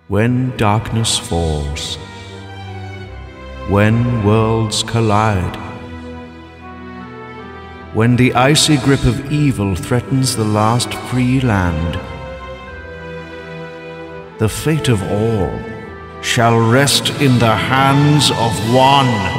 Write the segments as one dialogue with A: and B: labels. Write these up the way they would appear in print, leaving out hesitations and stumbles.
A: When darkness falls, when worlds collide, when the icy grip of evil threatens the last free land, the fate of all shall rest in the hands of one.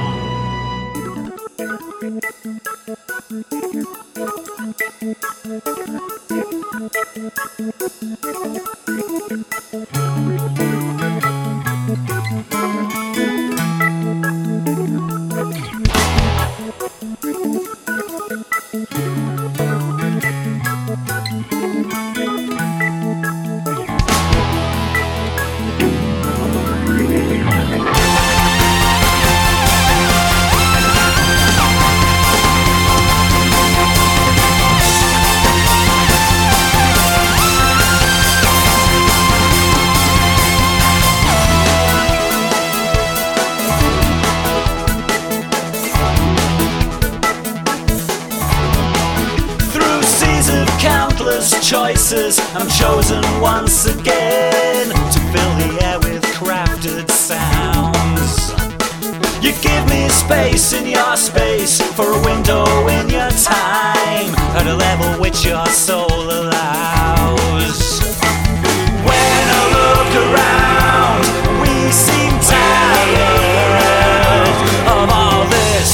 B: Choices, I'm chosen once again to fill the air with crafted sounds. You give me space in your space for a window in your time at a level which your soul allows. When I look around, we seem tired of all this.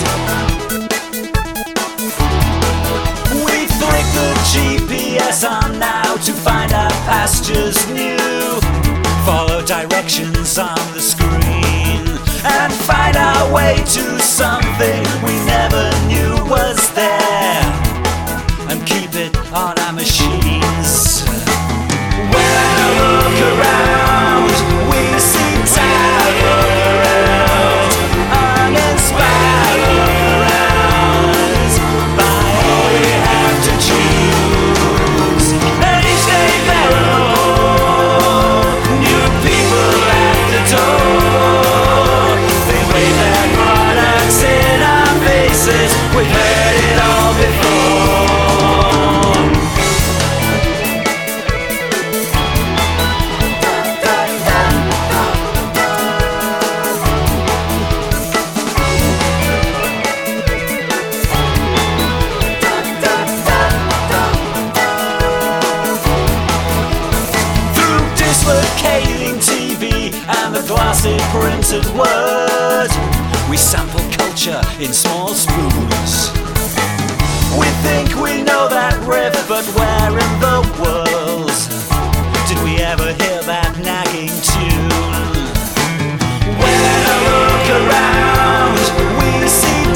B: We flick the GPS on now to find our pastures new. Follow directions on the screen and find our way to something we never knew was there, and keep it on our machines. When I look around, we seem tired, uninspired by all we have to choose. And each day there are new people at the door. They wave their products in our faces. We've heard it all before. Dislocating TV and the glossy printed word, we sample culture in small spoons. We think we know that riff, but where in the world did we ever hear that nagging tune? When I look around, we seem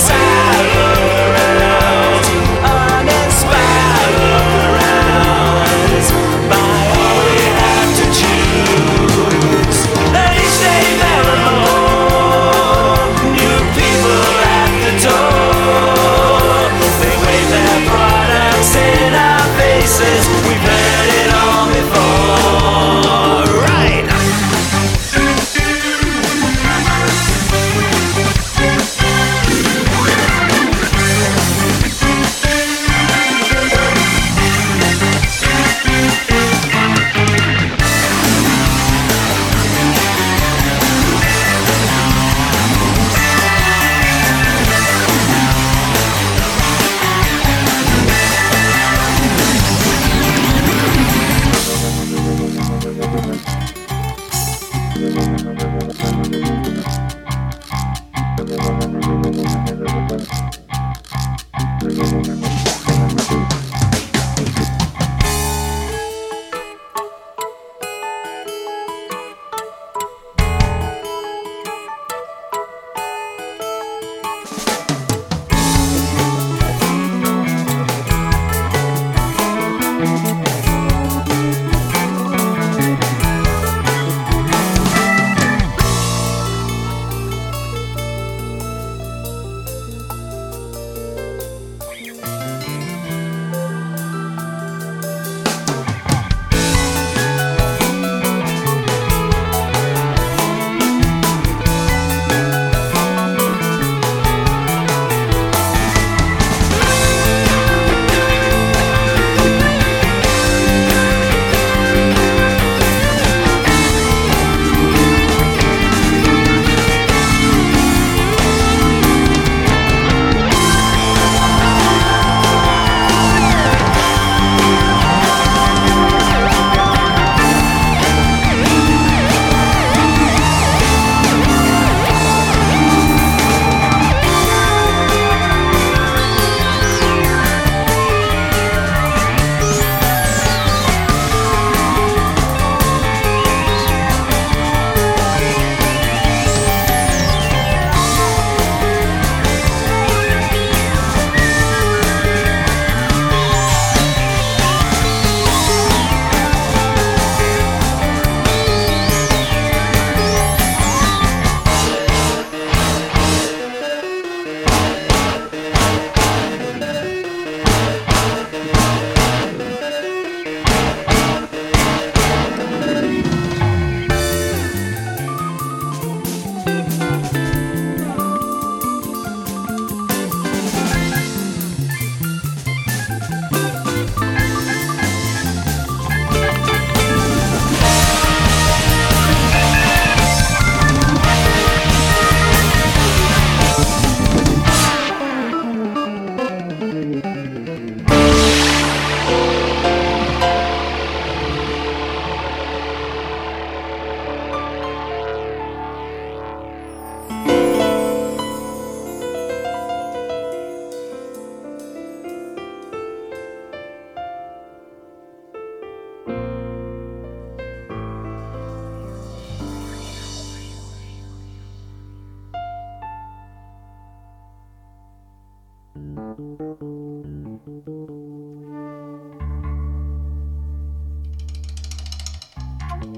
B: tired, uninspired by all we have to choose. And each day there are new people at the door. They wave their products in our faces. We've heard it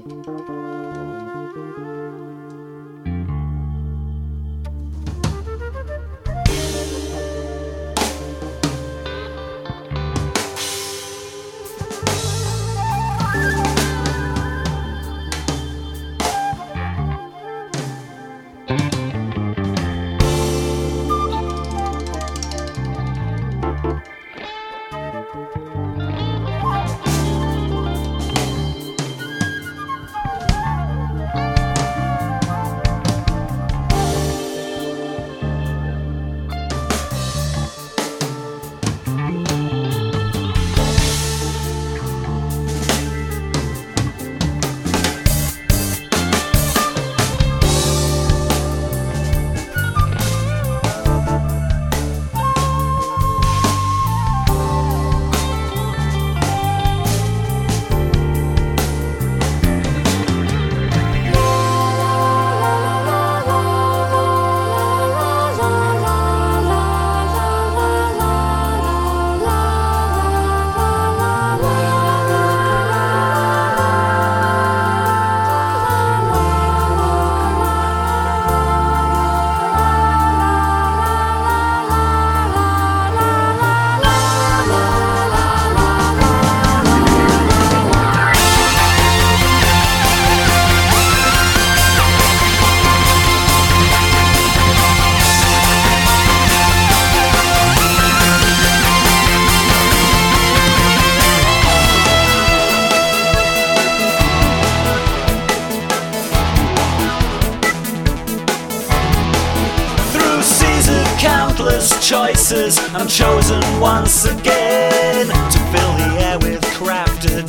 B: choices, I'm chosen once again to fill the air with crafted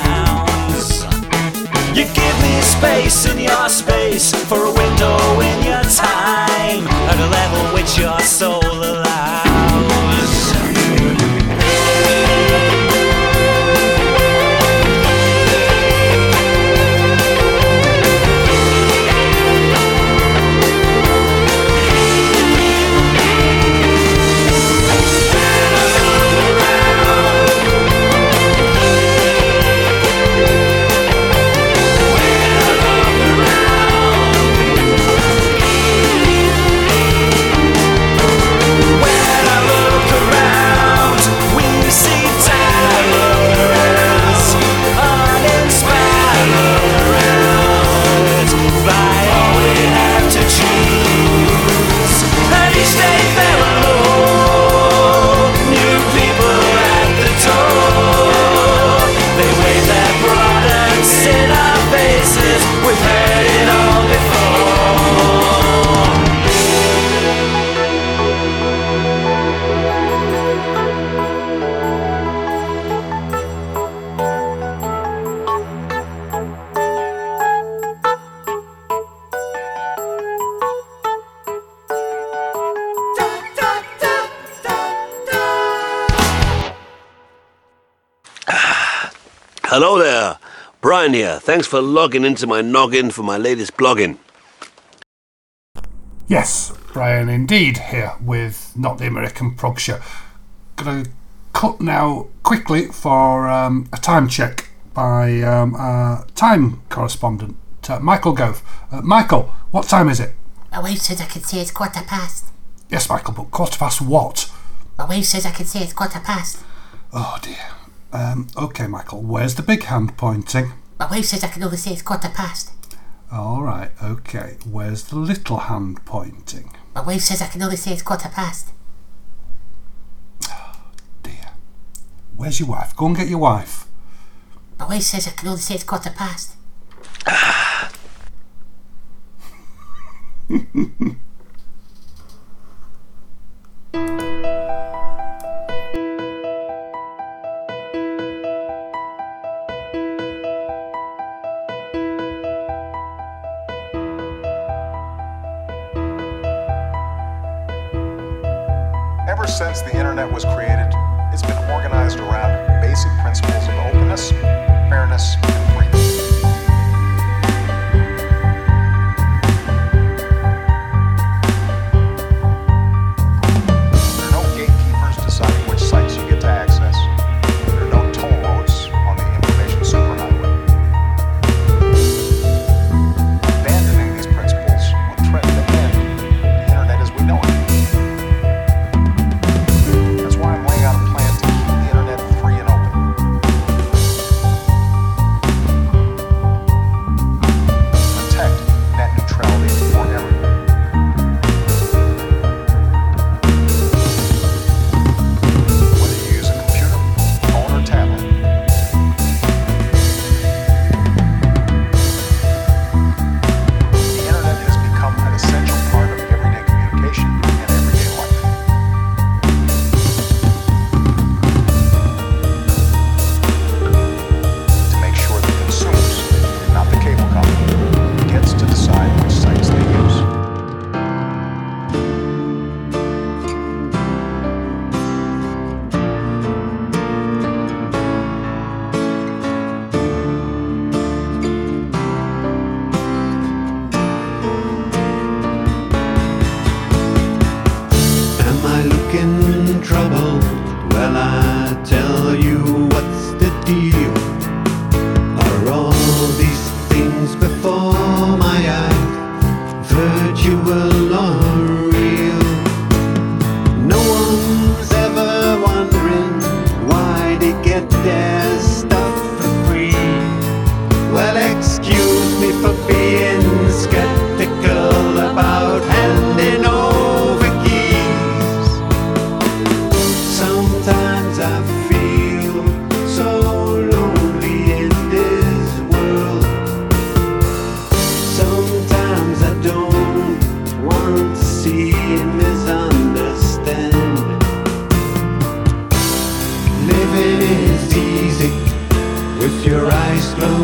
B: sounds. You give me space in your space for a window in your time at a level which your soul allows.
C: Hello there, Brian here. Thanks for logging into my noggin for my latest blogging.
D: Yes, Brian indeed here with Not the American Prog Show. Gonna cut now quickly for a time check by our time correspondent, Michael Gove. Michael, what time is it?
E: My wife says I can see it's 1:15.
D: Yes, Michael, but 1:15 what?
E: My wife says I can see it's 1:15.
D: Oh dear. Okay, Michael, where's the big hand pointing?
E: My wife says I can only see it's 1:15.
D: Alright, okay. Where's the little hand pointing?
E: My wife says I can only see it's 1:15.
D: Oh dear. Where's your wife? Go and get your wife.
E: My wife says I can only see it's 1:15.
F: Ever since the internet was created, it's been organized around basic principles of openness, fairness, and freedom. There are no gatekeepers deciding which sites you get to access. There are no toll roads on the information superhighway.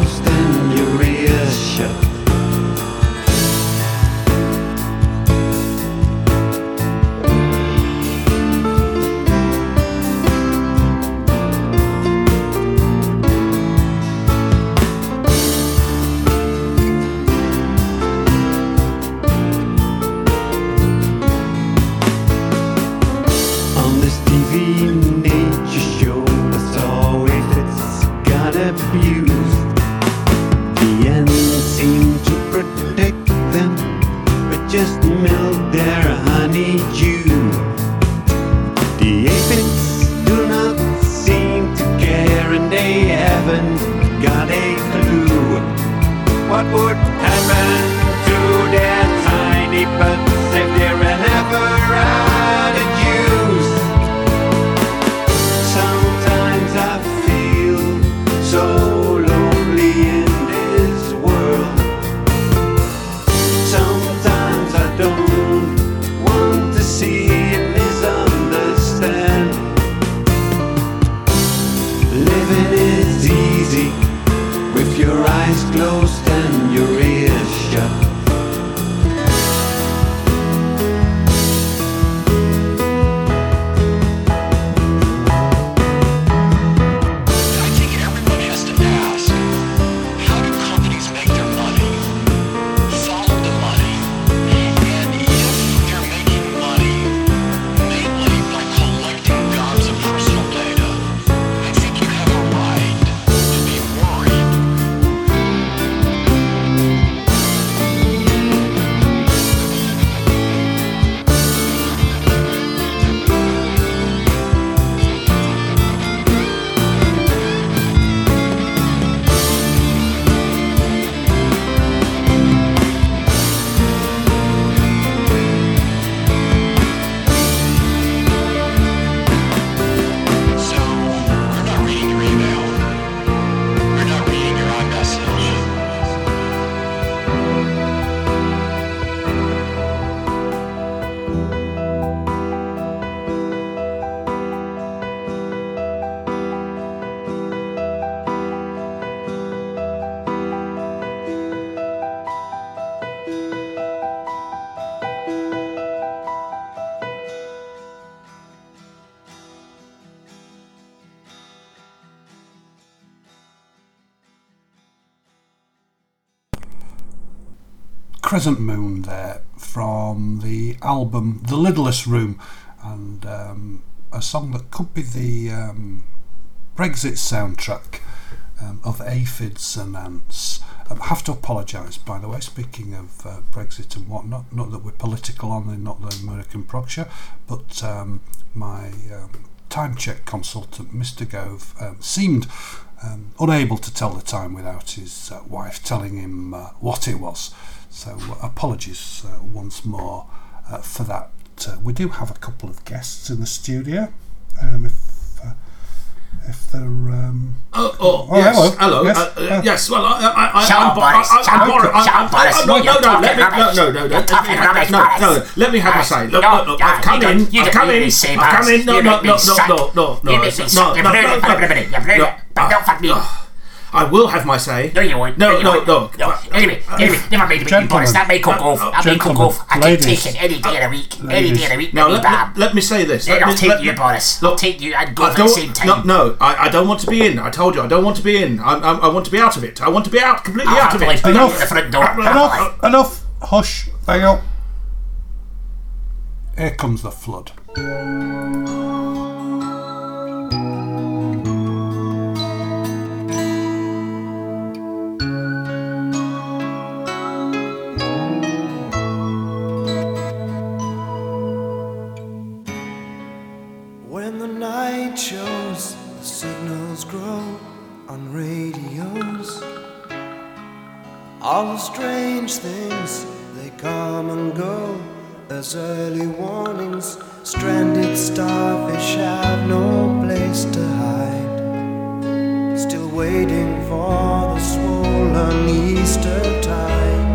G: closed and your ears shut.
D: Crescent Moon there from the album The Lidless Room, and a song that could be the Brexit soundtrack of Aphids and Ants. I have to apologise, by the way, speaking of Brexit and whatnot, not that we're political on Not the American Prog Show, but my time check consultant, Mr. Gove, seemed unable to tell the time without his wife telling him what it was. So apologies once more for that. We do have a couple of guests in the studio. If they're
H: yes, hello.
D: Yes,
H: yes, well,
E: Shut up, Boris.
H: No, let me have a say. Look, I've come in. I will have my say.
E: No, you won't.
H: No.
E: Anyway, never mind about you, Boris. That may cook off. I can take it any day of the week. Any day of the week.
H: Now, let me say this.
E: Then I'll take you, Boris. I'll take you and go at the same time.
H: No, I don't want to be in. I told you, I don't want to be in. I want to be out of it. I want to be out, completely out of it.
D: Enough. Hush. Hang on. Here comes the flood.
I: Shows the signals grow on radios. All the strange things, they come and go as early warnings. Stranded starfish have no place to hide, still waiting for the swollen Easter tide.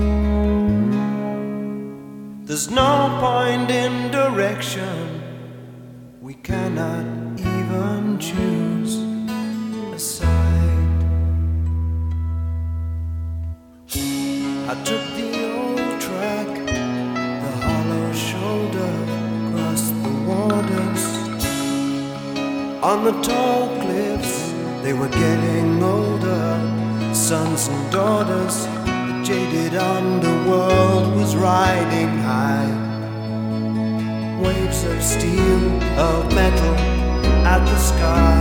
I: There's no point in direction, we cannot even choose a side. I took the old track, the hollow shoulder, across the waters. On the tall cliffs, they were getting older, sons and daughters. The jaded underworld was riding high. Waves of steel, of metal, at the sky.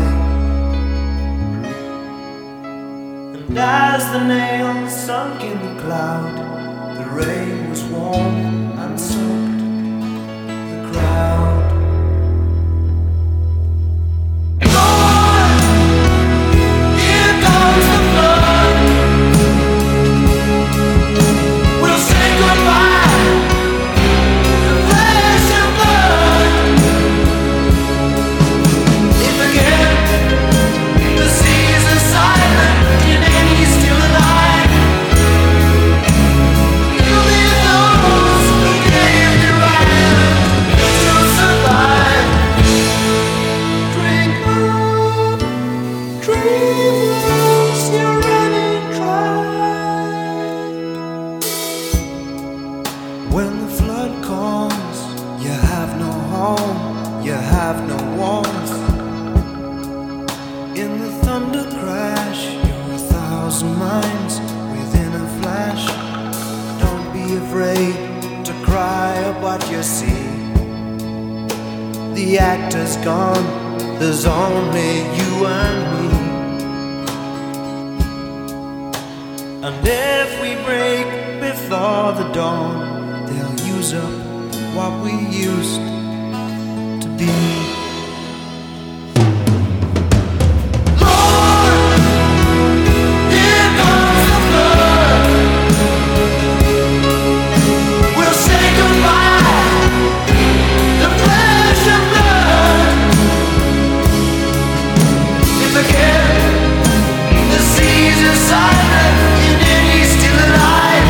I: And as the nails sunk in the cloud, the rain was warm and soaked the crowd. Lord, here comes the flood. We'll say goodbye to flesh and blood. If again the seas are silent in any still alive, you'll be those who gave your island to survive. Drink up, dreams, you're running dry. When the flood comes, you have no home, you have no warmth. In the thunder crash, you're 1,000 minds within a flash. Don't be afraid to cry at what you see. The actor's gone, there's only you and me. And if we break before the dawn, they'll use up what we used to be. Lord, here comes the flood. We'll say goodbye to flesh and blood. If again the seas are silent in any still alive,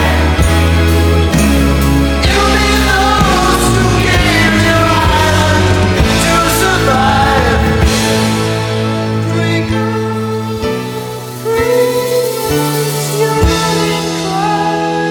I: you'll be those who gave your island to survive. Drink up, dreams, you're running dry.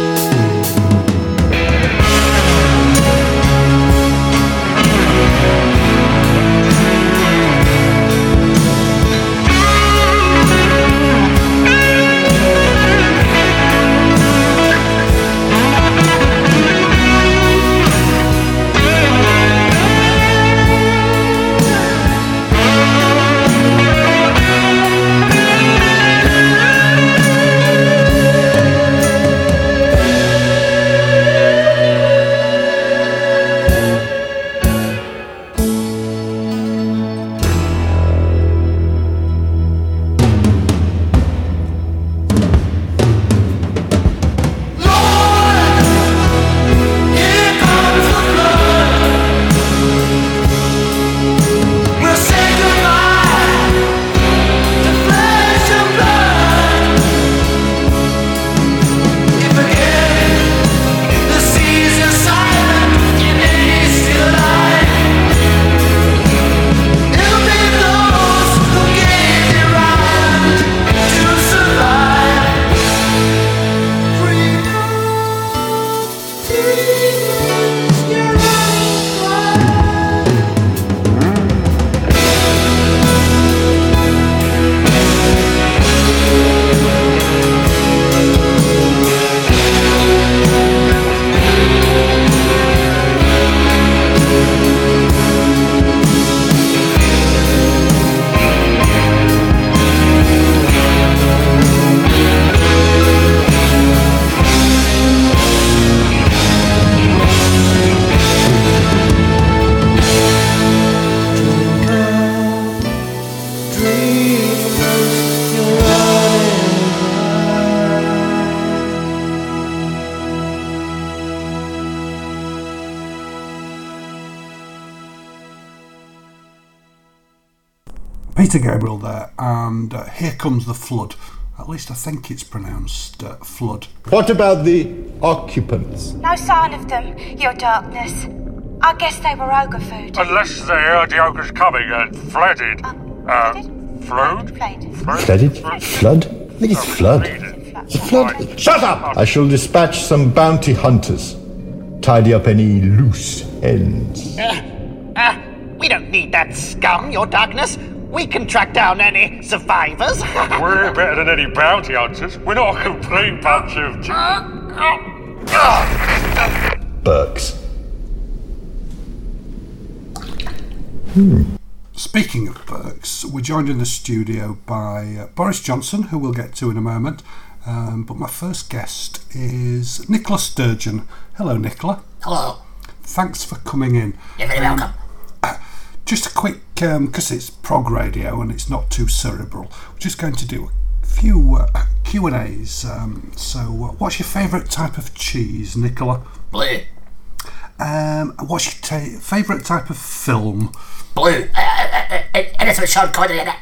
I: Here comes the flood. We'll say goodbye to flesh and blood. If again the seas are silent in any still alive, it'll be those who gave their island to survive. Drink up, dreams, you're running dry.
D: Peter Gabriel there, and Here Comes the Flood. At least I think it's pronounced flood.
J: What about the occupants?
K: No sign of them, your darkness. I guess they were ogre food.
L: Unless they heard the ogres coming and flooded.
K: Flooded?
L: Flood?
K: Fled.
J: Flooded? Flood? I think it's flood.
K: Flood.
J: The flood. Shut up! I shall dispatch some bounty hunters. Tidy up any loose ends.
M: We don't need that scum, Your Darkness. We can track down any survivors.
L: We're better than any bounty hunters. We're not a complete bunch of...
J: Burks.
D: Speaking of Burks, we're joined in the studio by Boris Johnson, who we'll get to in a moment. But my first guest is Nicola Sturgeon. Hello, Nicola.
E: Hello.
D: Thanks for coming in.
E: You're very welcome.
D: Just a quick, because it's prog radio and it's not too cerebral, we're just going to do a few Q&As. What's your favourite type of cheese, Nicola?
E: Blue.
D: What's your favourite type of film?
E: Blue. Anything with Sean Connery in it.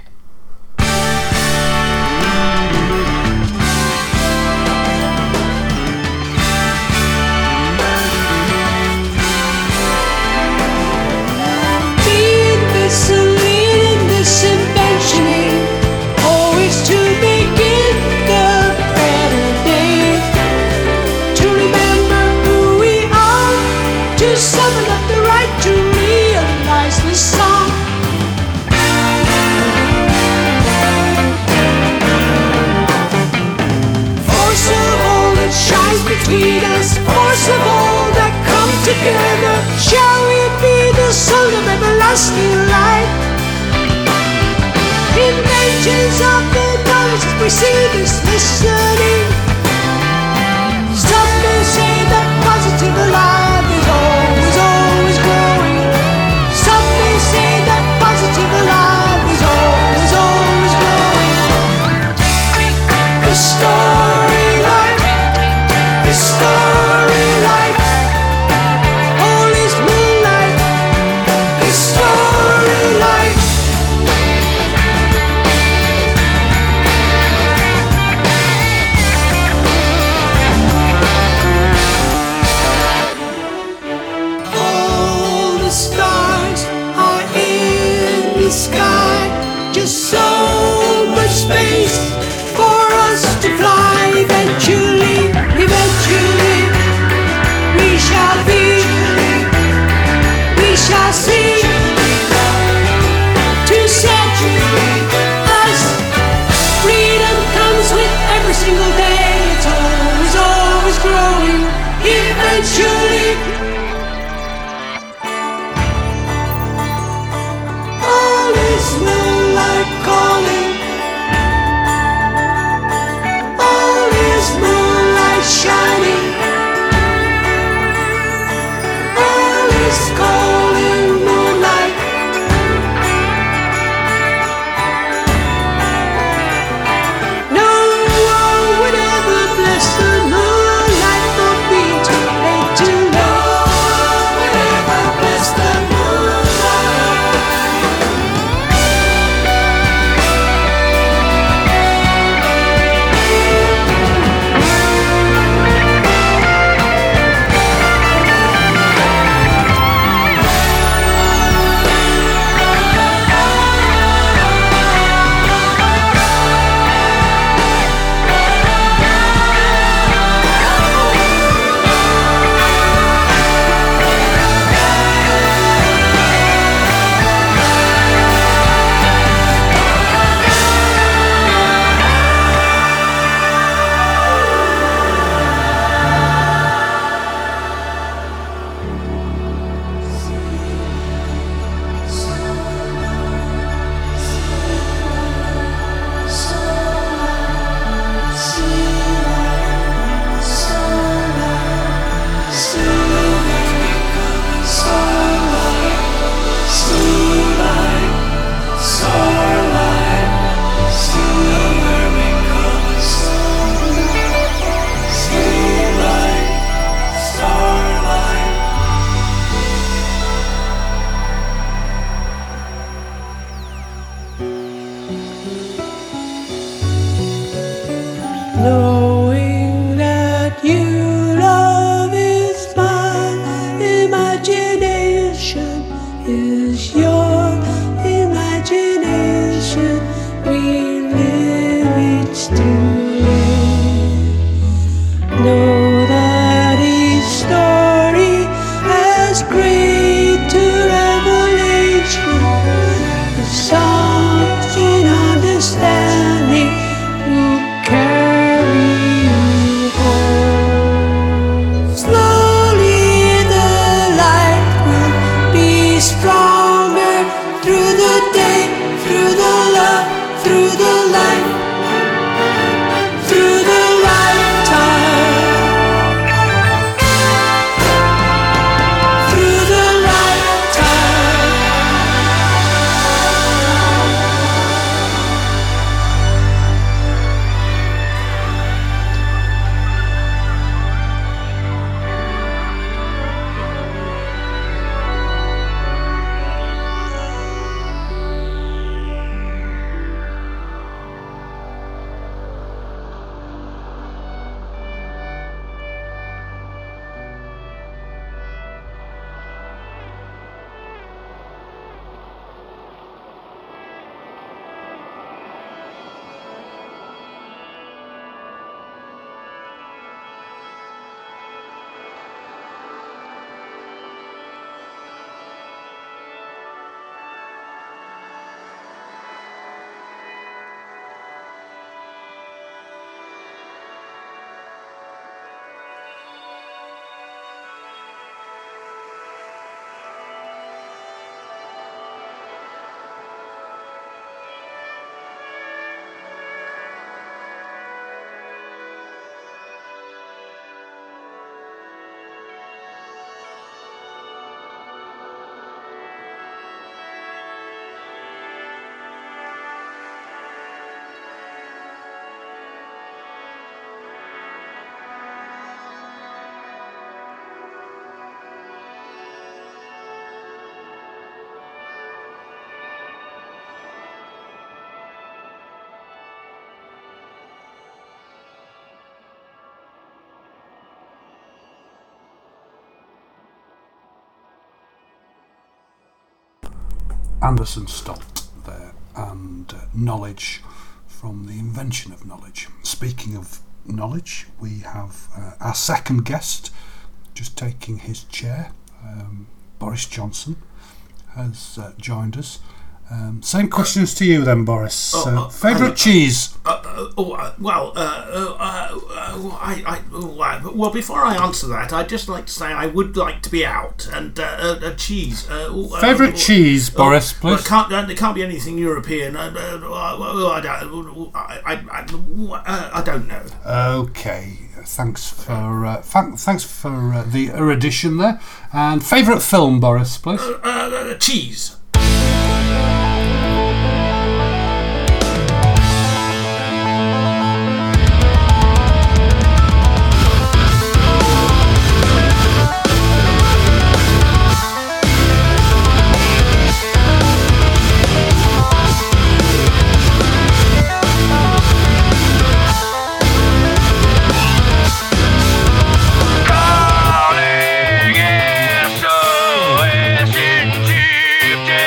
N: This invention always to begin the better day, to remember who we are, to summon up the right to realize the song. Force of all that shines between us, force of all that come together, shall we be the son of everlasting light? Inventions of the knowledge that precede us listening. Some may say that positive alive is always, always growing. Some may say that positive alive is always, always growing. The story life, the story life, all is moonlight, the story life. Sky, just so much space for us to fly. Eventually, eventually, we shall be, we shall see. To set us, freedom comes with every single day. It's always, always growing. Eventually. Moonlight calling, all is moonlight shining, all is calling moonlight. No one would ever bless the moonlight, not be too late to know.
D: Anderson stopped there, and knowledge from the invention of knowledge. Speaking of knowledge, we have our second guest just taking his chair. Boris Johnson has joined us. Same questions to you then, Boris. Favourite cheese?
H: Well, before I answer that, I'd just like to say I would like to be out and cheese.
D: Favourite cheese, Boris, please.
H: It can't be anything European. I don't know.
D: Okay, thanks for the erudition there. And favourite film, Boris, please.
H: Cheese.
B: Calling SOS into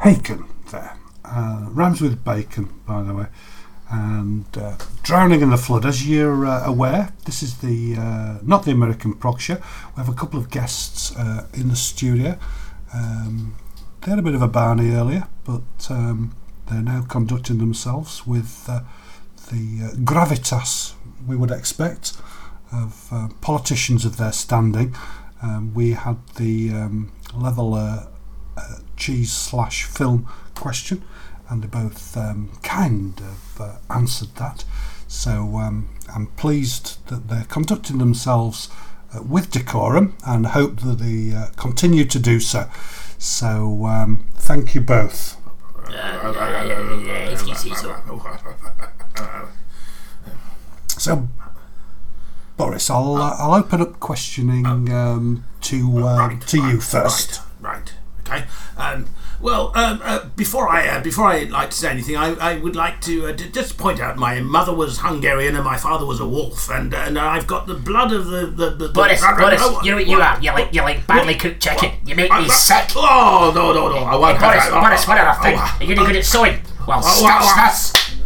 D: Haken there. Rhymes with bacon, by the way. And Drowning in the Flood. As you're aware, this is the not the American Prog Show. We have a couple of guests in the studio. They had a bit of a Barney earlier, but they're now conducting themselves with the gravitas we would expect of politicians of their standing. We had the level cheese/film question, and they both kind of answered that. So I'm pleased that they're conducting themselves with decorum, and hope that they continue to do so. So thank you both. So Boris, I'll open up questioning to you first.
H: Right. Okay. Before I like to say anything, I would like to just point out my mother was Hungarian and my father was a wolf, and I've got the blood of the
E: Boris, you know what you are? You're like badly cooked chicken. You make me sick.
H: Oh no! I won't.
E: Boris, what other thing? Are you any good at sewing? Well, scratch this.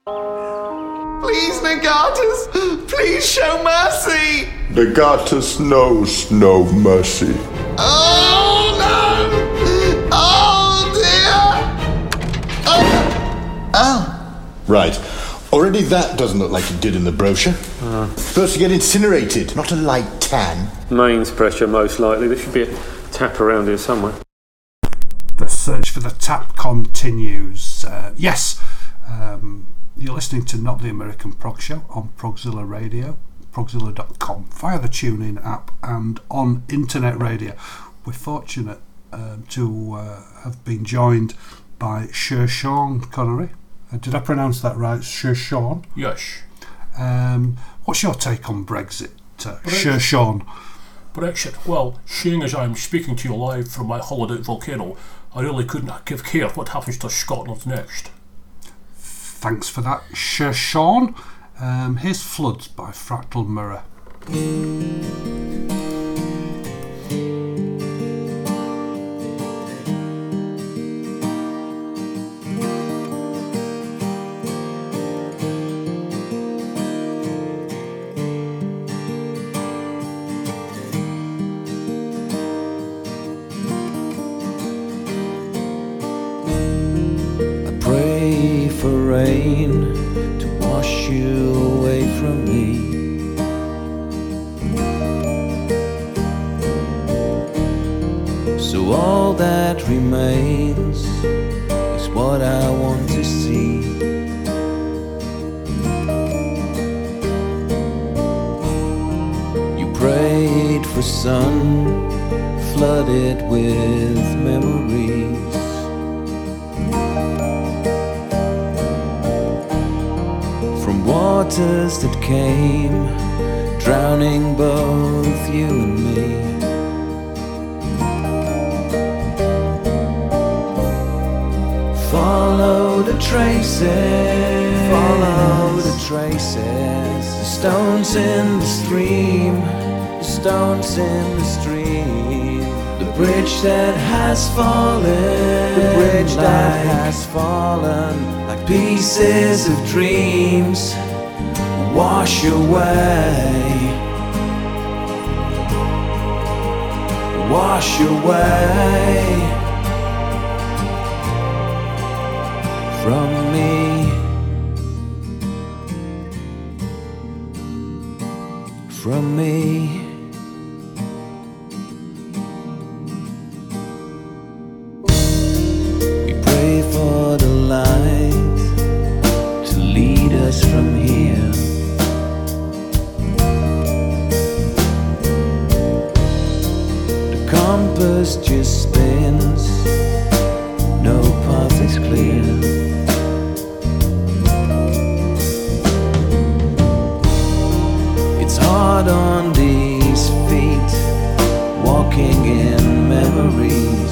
O: Please, Negatus, please show mercy.
J: Negatus knows no mercy.
O: Oh, no. Oh, dear. Oh.
J: Right. Already that doesn't look like it did in the brochure. First you get incinerated, not a light tan.
P: Mains pressure, most likely. There should be a tap around here somewhere.
D: The search for the tap continues. Yes, you're listening to Not the American Prog Show on Progzilla Radio, progzilla.com, via the TuneIn app and on internet radio. We're fortunate to have been joined by Sean Connery. Did I pronounce that right? Sean?
Q: Yes.
D: What's your take on Brexit, Sean?
Q: Brexit. Well, seeing as I'm speaking to you live from my hollowed out volcano, I really couldn't give care what happens to Scotland next.
D: Thanks for that, Sean. Here's Floods by Fractal Mirror.
G: Rain to wash you away from me. So all that remains is what I want to see. You prayed for sun, flooded with memories. Waters that came, drowning both you and me. Follow the traces, follow the traces. The stones in the stream, the stones in the stream. The bridge that has fallen, the bridge that has fallen. Like pieces of dreams, wash away, wash away from me. From me. We pray for the light to lead us from here. The compass just spins, no path is clear. It's hard on these feet, walking in memories.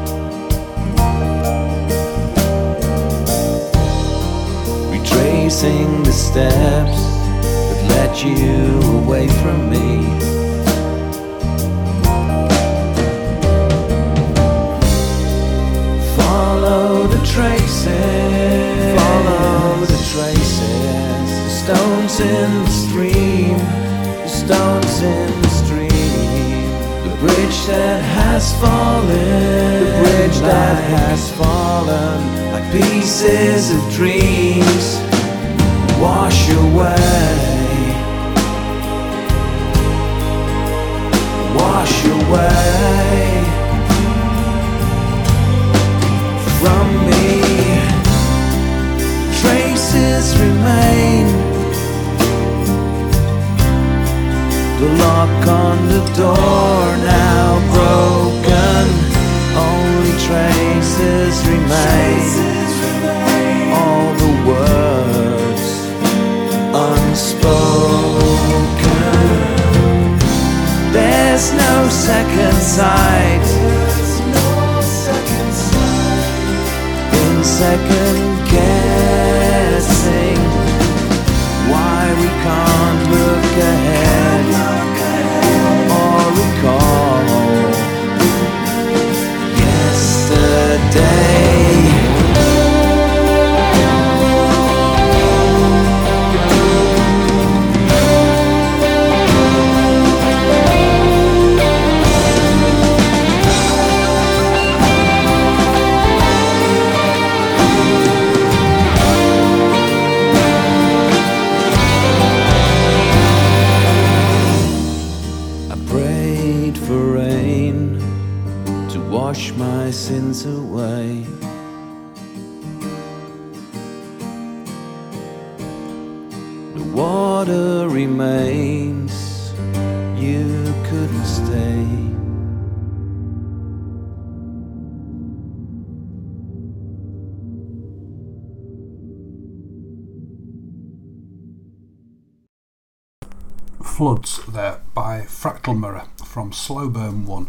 G: Retracing the steps that led you away from me. Follow the traces, follow the traces. The stones in the stream, the stones in the stream. The bridge that has fallen, the bridge that has fallen. Like pieces of dreams, wash away, wash away from me. Traces remain, the lock on the door now broken. Only traces remain, all the words unspoken. There's no second sight, in second guessing why we can't look ahead or recall yesterday. wash my sins away. The water remains, you couldn't stay.
D: Floods there by Fractal Mirror from Slowburn 1.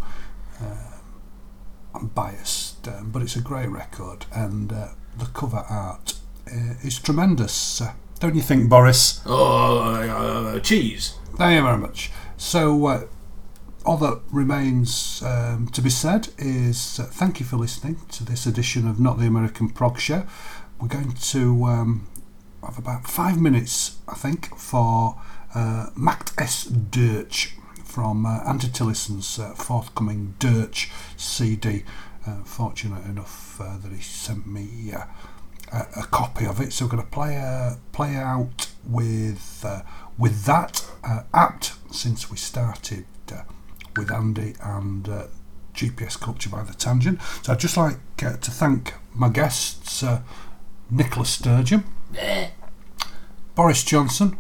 D: I'm biased, but it's a great record, and the cover art is tremendous. Don't you think, Boris?
H: Cheese.
D: Thank you very much. So, all that remains to be said is thank you for listening to this edition of Not the American Prog Show. We're going to have about 5 minutes, I think, for Macht S. Dirge from Andy Tillison's forthcoming Dirge CD. Fortunate enough that he sent me a copy of it, so we're going to play out with that, apt since we started with Andy and GPS Culture by the Tangent. So I'd just like to thank my guests, Nicola Sturgeon, Boris Johnson.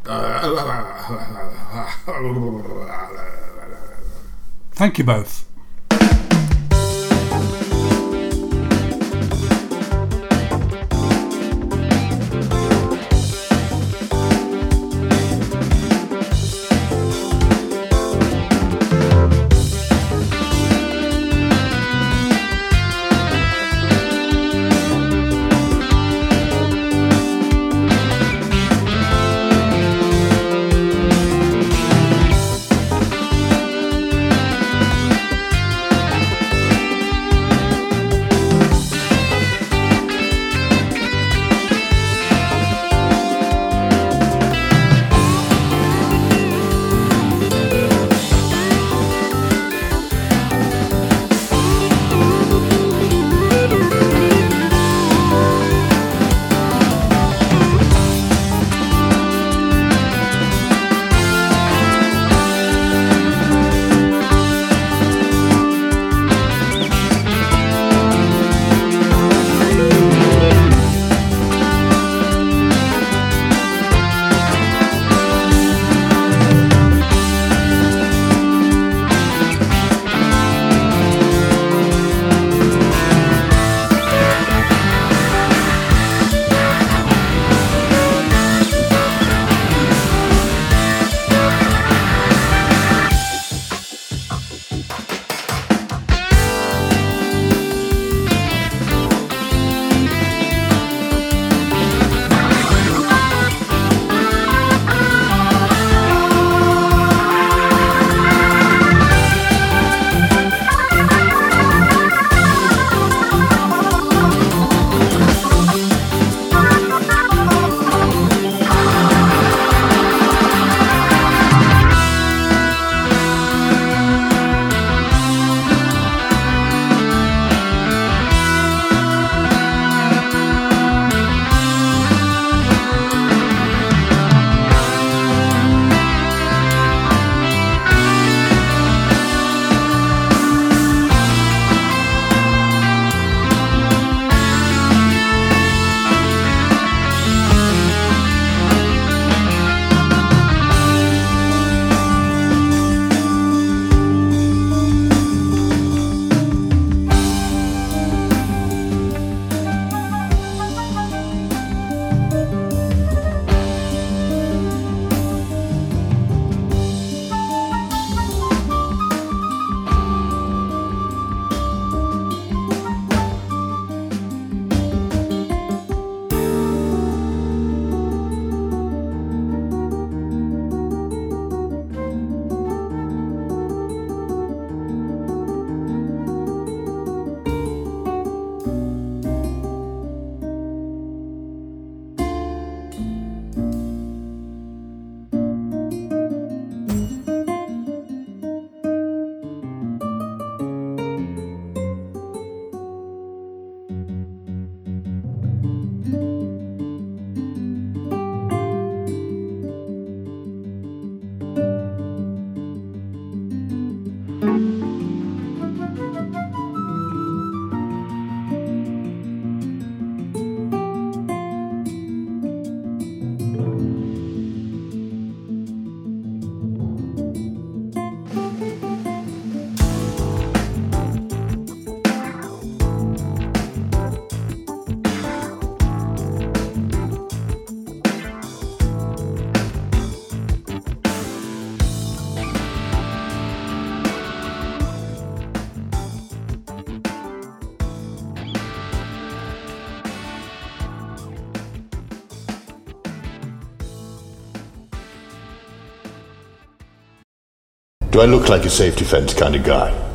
D: Thank you both.
J: Do I look like a safety fence kind of guy?